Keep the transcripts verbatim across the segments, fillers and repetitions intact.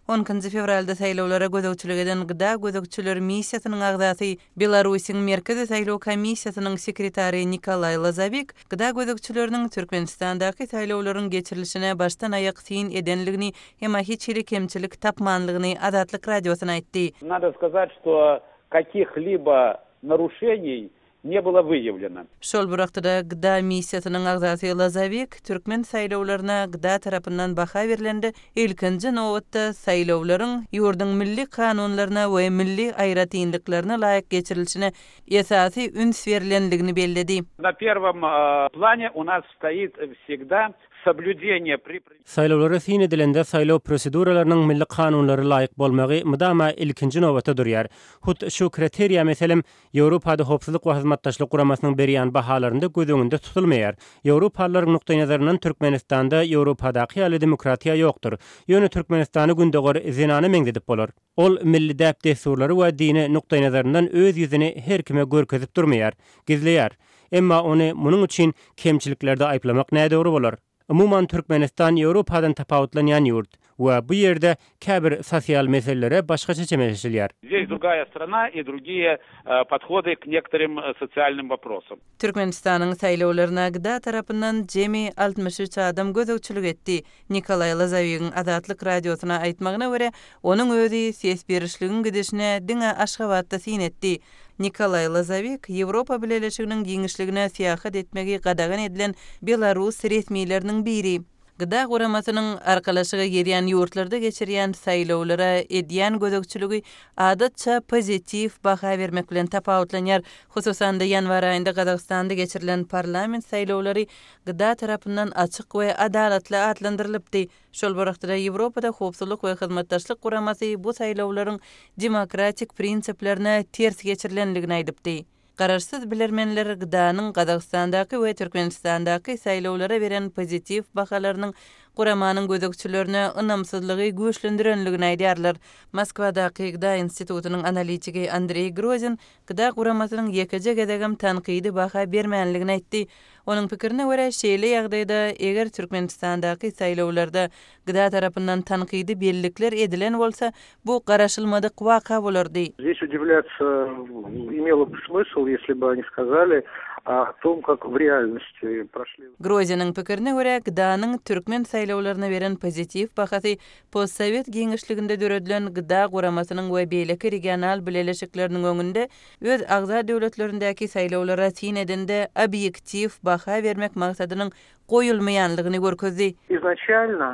onuncu fevralda saýlawlara gözegçilik eden Gyda Gözegçileri missiýasynyň agzasy Belarusyň Merkezi Saýlaw Komissiýasynyň sekretary Nikolay Lazavik Gyda Gözegçileriniň Türkmenistandaky saýlawlaryň geçirilişine baştan aýak syn edenligini hem hiç hili kemçilik tapmanlygyny Azatlyk radiosyna aýtdy. Надо сказать, что каких-либо нарушений не было выявлено. Şol burakda Gyda missiýasynyň agzasy Lazavik Türkmen saýlawlaryna Gyda tarapyndan baha berilendi. Ilkinji nowatda saýlawlaryň ýurduň milli kanunlaryna we milli aýratynlyklaryna laýyk geçirilişine esasy üns berilendigini bellädi. На первом э, плане у нас стоит всегда соблюдение при Saýlawlara syn edilende saýlaw proseduralarynyň milli kanunlary laýyk bolmagy mydama ilkinji nowatda durýar. Hut şu kriteriýa meselem Ýewropada hopsuzlyk we hyzmatdaşlyk guramasynyň berýän bahalarynda göz öňünde tutulmaýar. Ýewropalylar nukta nazaryndan Türkmenistanda Ýewropadaky ýaly demokratiýa ýokdur. Ýöne Türkmenistany gündegor zinany meňzedip bolar. Ol milli däp desturlary we dini nukta nazaryndan öz ýüzini her kime görkezip durmaýar, gizleýär. Emma ony munyň üçin kemçiliklerde aýplamak nädöwri bolar? Umuman Türkmenistan Ýewropadan tapawutlanýan ýurt we bu ýerde käbir sosial meselelere başgaça çemeşilýär. Здесь другая страна и другие э, подходы к некоторым э, социальным вопросам. Türkmenistanyň saýlawlaryna Gyda tarapyndan jemi altmış üç adam gözegçilik etdi. Nikolay Lazavyň Azatlyk radiosyna aýtmagyna görä, onuň özi ses berişliginiň gidişine diňe Aşgabatda syn etdi. Nikolay Lazavik Ýewropa Birleşiginiň giňişligine syýahat etmegi gadagan edilen Belarus resmiýetleriniň biri. Gyda guramasynyň arkalaşyga gerýän ýurtlarda geçirýän saýlawlara edýän gözegçiligi adatça pozitiv baha bermek bilen tapawutlanýar. Hususan da ýanwar aýynda Gazagstanda geçirilen parlament saýlawlary Gyda tarapyndan açyk we adalatly atlandyrylypdy. Şol wagtda Ýewropada howpsuzlyk we hyzmatdaşlyk guramasy bu saýlawlaryň demokratik prinsiplerine ters geçirilenligini aýdypdy. Gararsız bilermenler Gydanyň Gazagstandaky we Türkmenistandaky saýlawlara beren pozitiv bahalarynyň guramanyň gözegçilerine ynamsyzlygy güýçlendirenligini aýdýarlar. Moskwadaky Gyda institutynyň analitigi Andrey Grozin Gyda guramasynyň ýekeje gedegem tanqidi baha bermänligini aýtdy. Onuň pikirine görä, şeýle ýagdaýda eger Türkmenistandaky saýlawlarda Gyda tarapyndan tanqidi bellikler edilen bolsa, bu garaşylmadyk waka bolardy. Здесь удивляться имело бы смысл, если бы они сказали о том, как в реальности прошли. Grozinin pikirine görä, Gydanyň türkmen saýlawlaryna beren pozitiv bahasy postsovet giňişliginde döredilen Gyda guramasynyň we beýleki regional bileşikleriniň öňünde öz agza döwletlerindäki saýlawlara syn edende obyektiv baha bermek maksadynyň goýulmaýanlygyny görkezdi. Изначально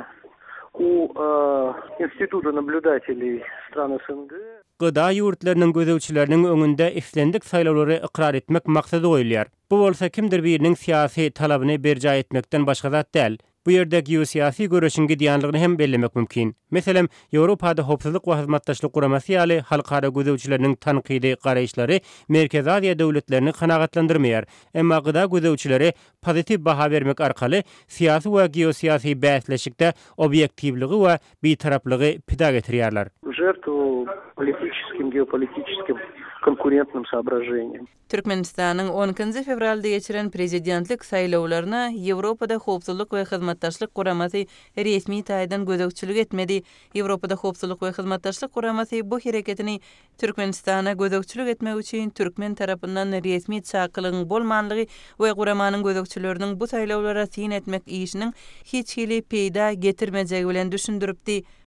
у э, института наблюдателей стран СНГ Gyda ýurtlarynyň gözegçileriniň öňünde islendik saýlawlary ikrar etmek maksady goýulýar. Bu bolsa kimdir biriniň siýasy talabyny berja etmekden başga zat däl. Bu ýerde geosiýasy görüşiň gidýanlygyny hem bellemek mümkin. Meselem, Ýewropada howpsuzlyk we hyzmatdaşlyk guramasy ýaly halkara gözegçileriniň tanqidi garaýşlary Merkezi Aziýa döwletlerini kanagatlandyrmaýar. Emma Gyda gözegçileri pozitiv baha bermek arkaly siýasy we geosiýasy bäsleşikde obyektivligi we bitaraplygy pida getirýärler. Жертву политическим, геополитическим конкурентным соображениям. Türkmenistanyň onuncu fevralda geçiren prezidentlik saýlawlaryna Ýewropada howpsuzlyk we hyzmatdaşlyk guramasy resmi taýdan gözegçilik etmedi. Ýewropada howpsuzlyk we hyzmatdaşlyk guramasy bu hereketini Türkmenistana gözegçilik etmek üçin türkmen tarapyndan resmi çakylygyň bolmanlygy we guramanyň gözegçileriniň bu saýlawlara syn etmek işiniň hiç hili peýda getirmejegi bilen düşündiripdi.